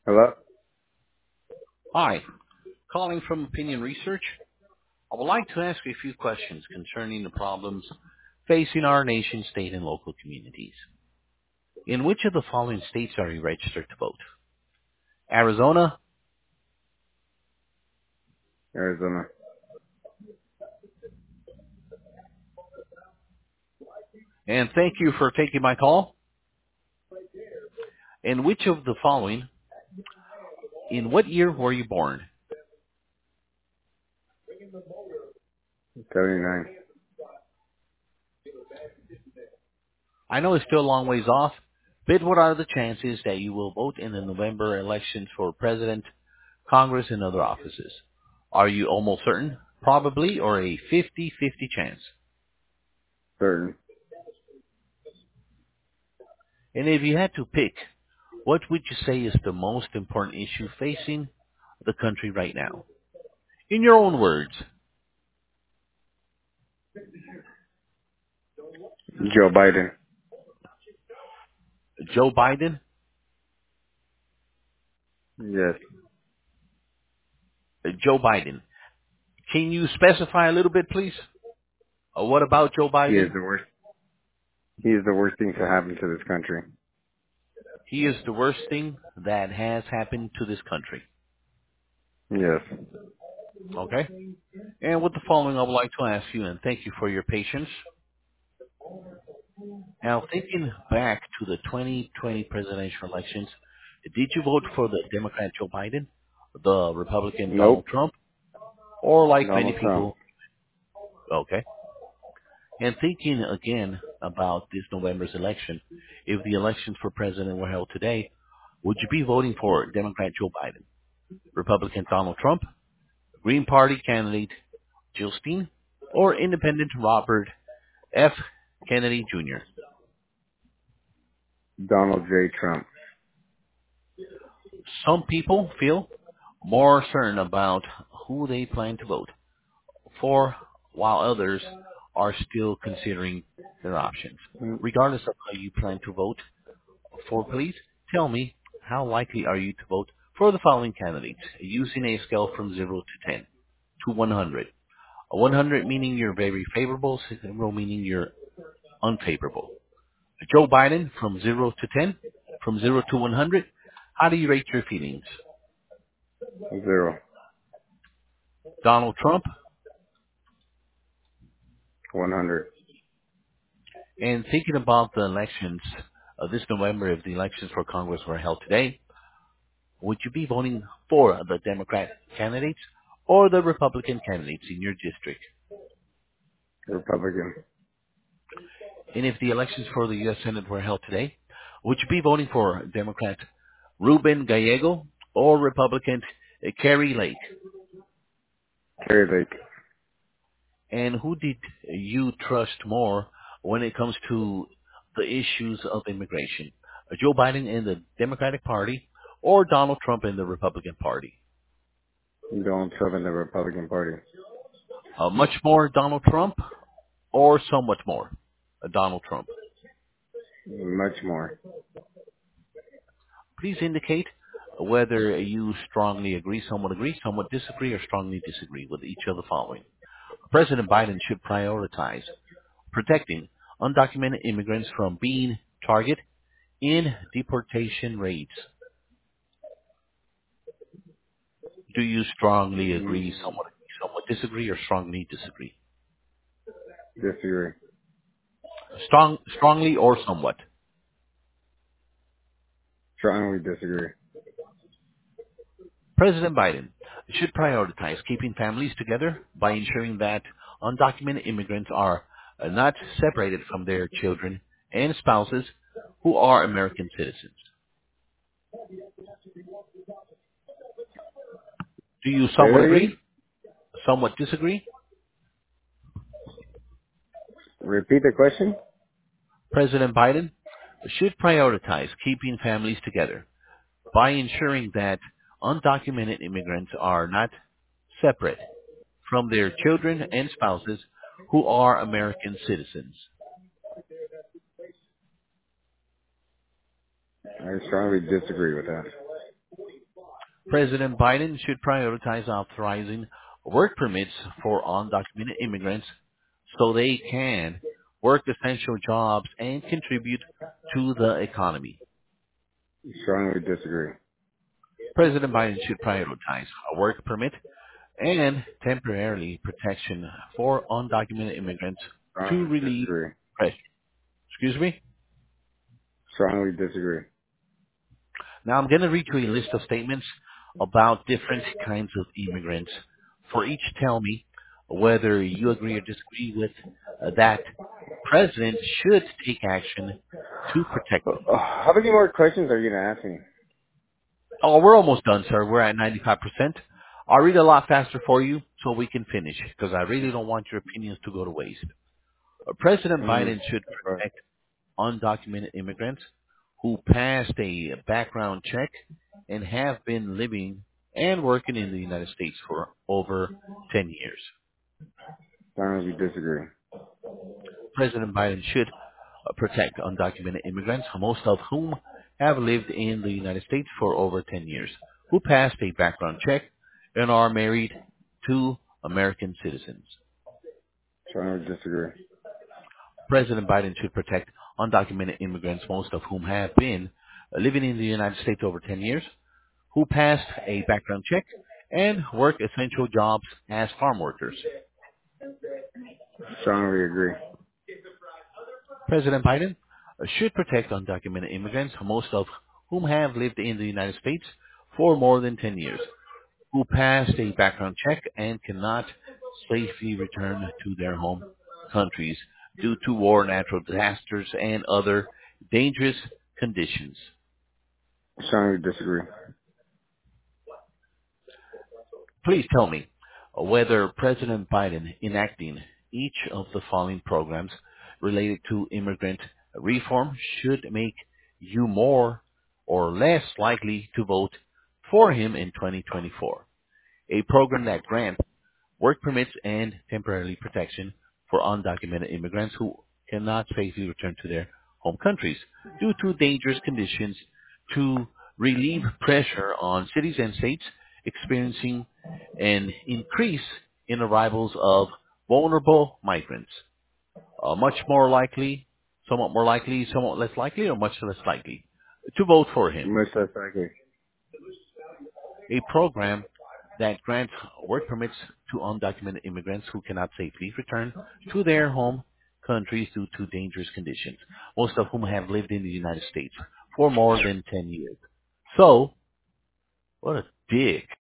Hello? Hi, calling from Opinion Research. I would like to ask you a few questions concerning the problems facing our nation, state, and local communities. In which of the following states are you registered to vote? Arizona, Arizona. and thank you for taking my call. In which of the following, in what year were you born? 79. I know it's still a long ways off, but what are the chances that you will vote in the November elections for president, Congress, and other offices? Are you almost certain, probably, or a 50-50 chance? Certain. And if you had to pick, what would you say is the most important issue facing the country right now? In your own words, Joe Biden. Joe Biden. Yes. Joe Biden. Can you specify a little bit, please? What about Joe He is Biden? the worst. He is the worst thing to happen to this country. He is the worst thing that has happened to this country. Yes. Okay? And with the following, I would like to ask you, and thank you for your patience. Now, thinking back to the 2020 presidential elections, did you vote for the Democrat Joe Biden, the Republican Donald Nope. Trump, or like many Donald Trump. people, okay? And thinking again about this November's election, if the elections for president were held today, would you be voting for Democrat Joe Biden, Republican Donald Trump, Green Party candidate Jill Stein, or Independent Robert F. Kennedy Jr.? Donald J. Trump. Some people feel more certain about who they plan to vote for, while others are still considering their options. Mm, Regardless of how you plan to vote, please tell me how likely are you to vote for the following candidates using a scale from 0 to 10 to 100. 100 meaning you're very favorable, 0 meaning you're unfavorable. Joe Biden from 0 to 10, from 0 to 100. How do you rate your feelings? 0. Donald Trump, 100. and thinking about the elections this November, if the elections for Congress were held today, would you be voting for the Democrat candidates or the Republican candidates in your district? Republican. And if the elections for the U.S. Senate were held today, would you be voting for Democrat Ruben Gallego or Republican Kerry Lake? Kerry Lake. And who did you trust more when it comes to the issues of immigration? Joe Biden in the Democratic Party or Donald Trump in the Republican Party? Donald Trump in the Republican Party. Much more Donald Trump or somewhat more Donald Trump? Much more. Please indicate whether you strongly agree, somewhat disagree, or strongly disagree with each of the following. President Biden should prioritize protecting undocumented immigrants from being target in deportation raids. Do you strongly agree, Mm, somewhat disagree, or strongly disagree? Disagree. Strongly or somewhat. Strongly disagree. President Biden should prioritize keeping families together by ensuring that undocumented immigrants are not separated from their children and spouses who are American citizens. Do you Say somewhat that again? agree, somewhat disagree? Repeat the question? President Biden should prioritize keeping families together by ensuring that undocumented immigrants are not separate from their children and spouses who are American citizens. I strongly disagree with that. President Biden should prioritize authorizing work permits for undocumented immigrants so they can work essential jobs and contribute to the economy. Strongly disagree. President Biden should prioritize a work permit and temporarily protection for undocumented immigrants to Strongly relieve disagree. pressure. Excuse me? Strongly disagree. Now I'm going to read you a list of statements about different kinds of immigrants. For each, tell me whether you agree or disagree with that president should take action to protect them. How many more questions are you gonna ask me? Oh, we're almost done, sir. We're at 95%. I'll read a lot faster for you so we can finish because I really don't want your opinions to go to waste. President Biden should But protect undocumented immigrants who passed a background check and have been living and working in the United States for over 10 years. strongly disagree. President Biden should protect undocumented immigrants, most of whom have lived in the United States for over 10 years, who passed a background check and are married to American citizens. Strongly disagree. President Biden should protect undocumented immigrants, most of whom have been living in the United States over 10 years, who passed a background check and work essential jobs as farm workers. Strongly agree. President Biden should protect undocumented immigrants, most of whom have lived in the United States for more than 10 years, who passed a background check and cannot safely return to their home countries due to war, natural disasters, and other dangerous conditions. Strongly disagree. Please tell me whether President Biden enacting each of the following programs related to immigrant reform should make you more or less likely to vote for him in 2024. A program that grants work permits and temporary protection for undocumented immigrants who cannot safely return to their home countries due to dangerous conditions to relieve pressure on cities and states experiencing an increase in arrivals of vulnerable migrants. Much more likely, somewhat less likely, or much less likely to vote for him. Much less likely. A program that grants work permits to undocumented immigrants who cannot safely return to their home countries due to dangerous conditions, most of whom have lived in the United States for more than 10 years. So, what a dick.